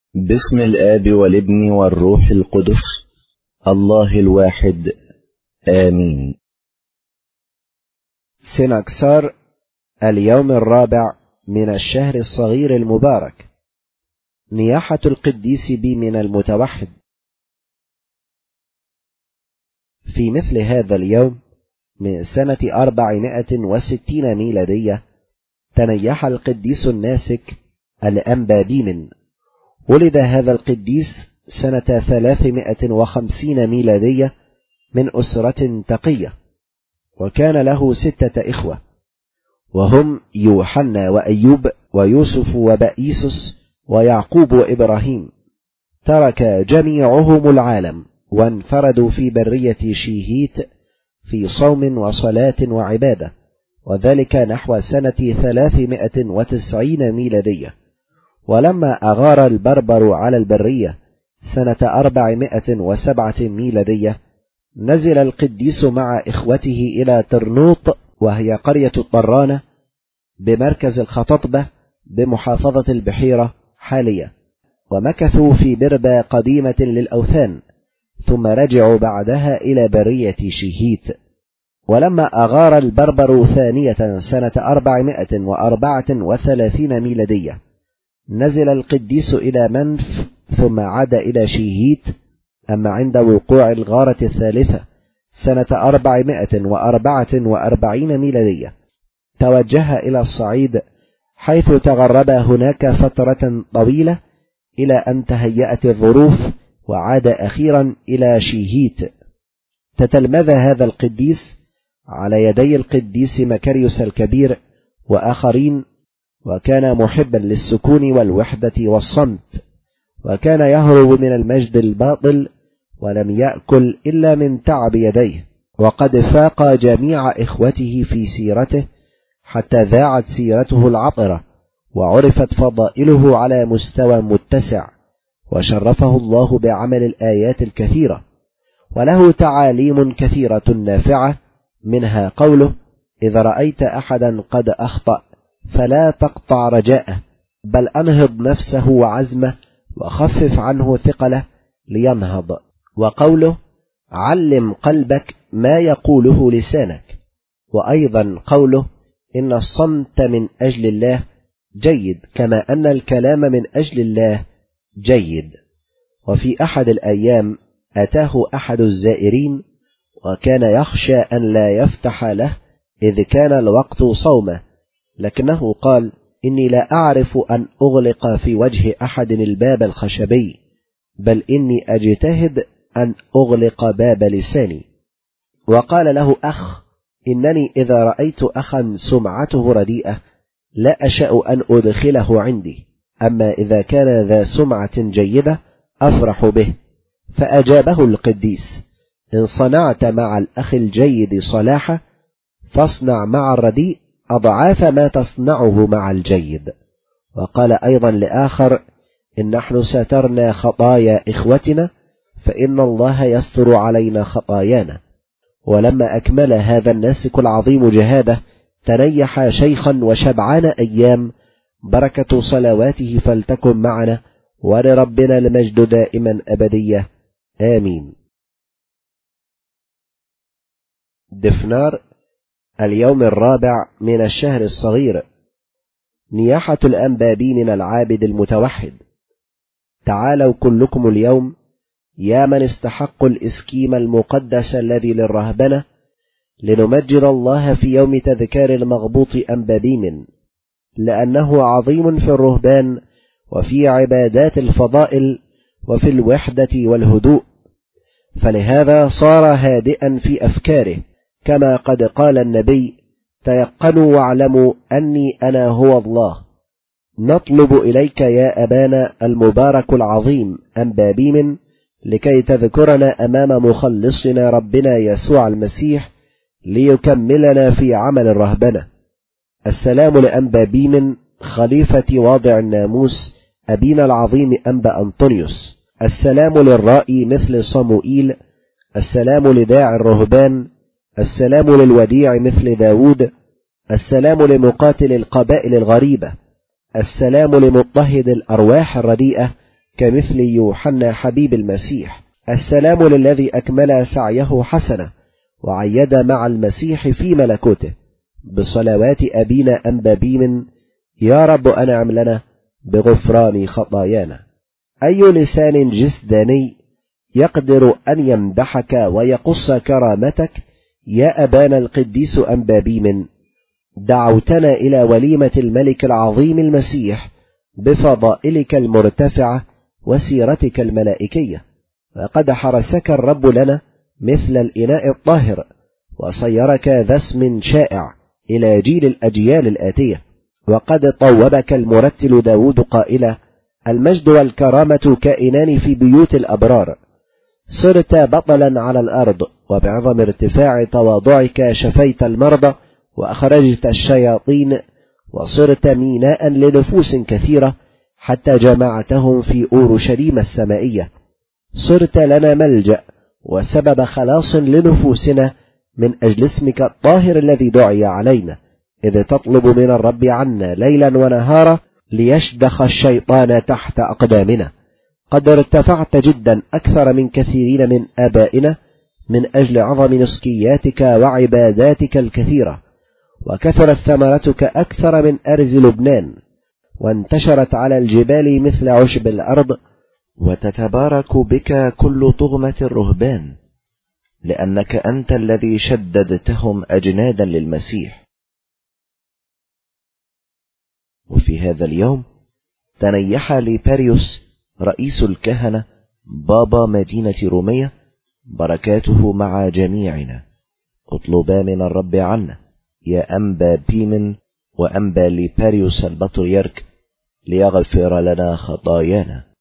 باسم الآب والابن والروح القدس الله الواحد آمين. سنكسار اليوم الرابع من الشهر الصغير المبارك. نياحة القديس بيمن المتوحد. في مثل هذا اليوم من سنة 460 ميلادية تنيح القديس الناسك الأنبا بيمن. ولد هذا القديس سنة 350 ميلادية من أسرة تقية، وكان له 6 إخوة، وهم يوحنا وأيوب ويوسف وبئيسس ويعقوب وإبراهيم. ترك جميعهم العالم وانفردوا في برية شيهيت في صوم وصلاة وعبادة، وذلك نحو سنة 390 ميلادية. ولما أغار البربر على البرية سنة 407 ميلادية نزل القديس مع إخوته إلى ترنوط، وهي قرية الطرانة بمركز الخططبة بمحافظة البحيرة حاليا، ومكثوا في بربة قديمة للأوثان، ثم رجعوا بعدها إلى برية شيهيت. ولما أغار البربر ثانية سنة 434 ميلادية نزل القديس إلى منف، ثم عاد إلى شيهيت. أما عند وقوع الغارة الثالثة سنة 444 ميلادية توجه إلى الصعيد، حيث تغرب هناك فترة طويلة إلى أن تهيأت الظروف، وعاد أخيرا إلى شيهيت. تتلمذ هذا القديس على يدي القديس مكاريوس الكبير وآخرين، وكان محبا للسكون والوحدة والصمت، وكان يهرب من المجد الباطل، ولم يأكل إلا من تعب يديه، وقد فاق جميع إخوته في سيرته، حتى ذاعت سيرته العطرة وعرفت فضائله على مستوى متسع، وشرفه الله بعمل الآيات الكثيرة، وله تعاليم كثيرة نافعة، منها قوله: إذا رأيت أحدا قد أخطأ فلا تقطع رجاءه، بل أنهض نفسه وعزمه وخفف عنه ثقله لينهض. وقوله: علم قلبك ما يقوله لسانك. وأيضا قوله: إن الصمت من أجل الله جيد، كما أن الكلام من أجل الله جيد. وفي أحد الأيام أتاه أحد الزائرين، وكان يخشى أن لا يفتح له إذ كان الوقت صومه، لكنه قال: إني لا أعرف أن أغلق في وجه أحد الباب الخشبي، بل إني أجتهد أن أغلق باب لساني. وقال له أخ: إنني إذا رأيت أخا سمعته رديئة لا أشاء أن أدخله عندي، أما إذا كان ذا سمعة جيدة أفرح به. فأجابه القديس: إن صنعت مع الأخ الجيد صلاحة فاصنع مع الرديء أضعاف ما تصنعه مع الجيد. وقال أيضا لآخر: إن نحن سترنا خطايا إخوتنا، فإن الله يستر علينا خطايانا. ولما أكمل هذا الناسك العظيم جهاده تنيح شيخا وشبعان أيام، بركة صلواته فلتكن معنا، ولربنا المجد دائما أبدية آمين. دفنار اليوم الرابع من الشهر الصغير. نياحة الأنبا بيمن العابد المتوحد. تعالوا كلكم اليوم يا من استحقوا الإسكيم المقدس الذي للرهبنة، لنمجد الله في يوم تذكار المغبوط أنبا بيمن، لأنه عظيم في الرهبان وفي عبادات الفضائل وفي الوحدة والهدوء، فلهذا صار هادئا في أفكاره، كما قد قال النبي: تيقنوا واعلموا أني أنا هو الله. نطلب إليك يا أبانا المبارك العظيم أنبا بيمن لكي تذكرنا أمام مخلصنا ربنا يسوع المسيح، ليكملنا في عمل الرهبنة. السلام لأنبا بيمن خليفة واضع الناموس أبينا العظيم أنبا أنطونيوس. السلام للرائي مثل صموئيل. السلام لداعي الرهبان. السلام للوديع مثل داود. السلام لمقاتل القبائل الغريبة. السلام لمضطهد الأرواح الرديئة كمثل يوحنا حبيب المسيح. السلام للذي أكمل سعيه حسنة وعيد مع المسيح في ملكوته، بصلوات أبينا أنبابيم يا رب أنعم لنا بغفران خطايانا. أي لسان جسداني يقدر أن يمدحك ويقص كرامتك يا أبانا القديس أنبابيم؟ دعوتنا إلى وليمة الملك العظيم المسيح بفضائلك المرتفعة وسيرتك الملائكية، وقد حرسك الرب لنا مثل الإناء الطاهر، وصيرك ذا اسم شائع إلى جيل الأجيال الآتية. وقد طوبك المرتل داود قائلا: المجد والكرامة كائنان في بيوت الأبرار. صرت بطلا على الأرض، وبعظم ارتفاع تواضعك شفيت المرضى وأخرجت الشياطين، وصرت ميناء لنفوس كثيرة حتى جمعتهم في أورشليم السمائية. صرت لنا ملجأ وسبب خلاص لنفوسنا من أجل اسمك الطاهر الذي دعي علينا، إذ تطلب من الرب عنا ليلا ونهارا ليشدخ الشيطان تحت أقدامنا. قد ارتفعت جدا أكثر من كثيرين من آبائنا من أجل عظم نسكياتك وعباداتك الكثيرة، وكثرت ثمرتك أكثر من أرز لبنان، وانتشرت على الجبال مثل عشب الأرض، وتتبارك بك كل طغمة الرهبان، لأنك أنت الذي شددتهم أجنادا للمسيح. وفي هذا اليوم تنيح ليباريوس رئيس الكهنة بابا مدينة رومية، بركاته مع جميعنا. اطلبا من الرب عنا يا أنبا بيمن وأنبا ليباريوس البطريرك ليغفر لنا خطايانا.